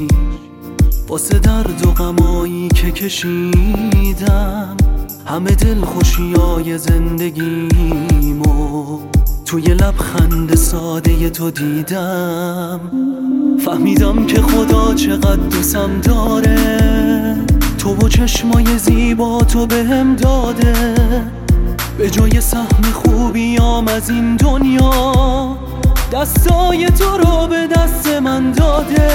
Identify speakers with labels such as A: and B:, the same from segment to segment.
A: واسه درد و غمایی که کشیدم، همه دل خوشیای زندگیمو توی لبخند ساده تو دیدم. فهمیدم که خدا چقدر دوستم داره، تو و چشمای زیبا تو بهم داده. به جای سهم خوبیام از این دنیا، دستای تو رو به دست من داده.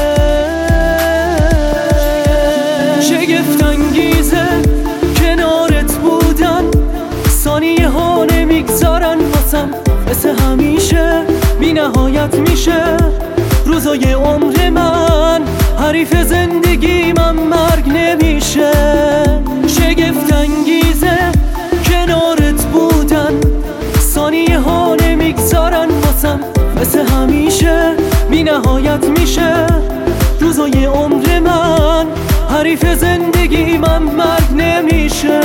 A: شگفت انگیزه کنارت بودن، ثانیه ها نمیگذارن واسم. مثل همیشه بی نهایت میشه روزای عمر من، حریف زندگی من مرگ نمیشه. شگفت انگیزه کنارت بودن، ثانیه ها نمیگذارن واسم. مثل همیشه بی نهایت میشه روزای عمر من، حریف زندگی من مرگ نمیشه.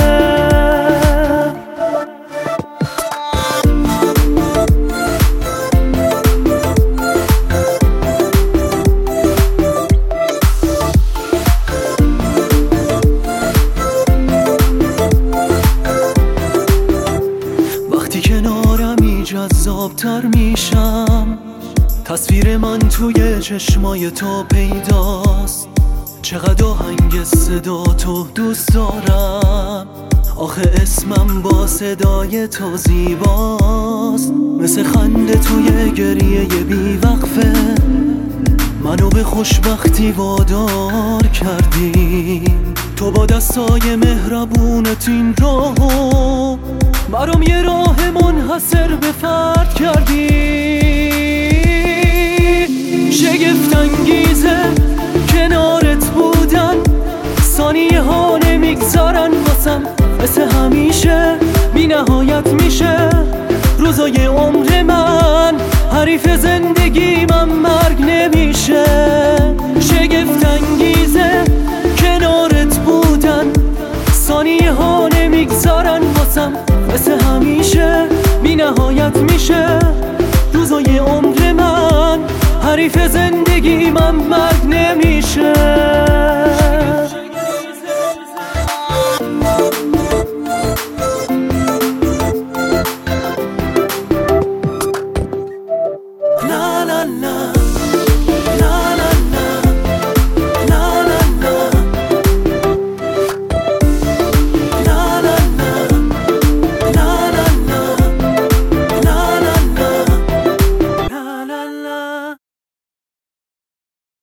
A: وقتی کنارمی جذابتر میشم، تصویر من توی چشمای تو پیداست. چقدر آهنگ صدا تو دوست دارم، آخه اسمم با صدای تو زیباست. مثل خنده توی گریه بی وقفه، منو به خوشبختی وادار کردی. تو با دستای مهربونت این راهو برام یه راه منحصر به فرد کردی. شگفت انگیزه کنارت بودن، ثانیه ها نمیگذارن واسم. مثل همیشه بی نهایت میشه روزای عمر من، حریف زندگی من مرگ نمیشه. شگفت انگیزه کنارت بودن، ثانیه ها نمیگذارن واسم. مثل همیشه بی نهایت میشه روزای عمر من، حریف زندگی من مرگ نمیشه.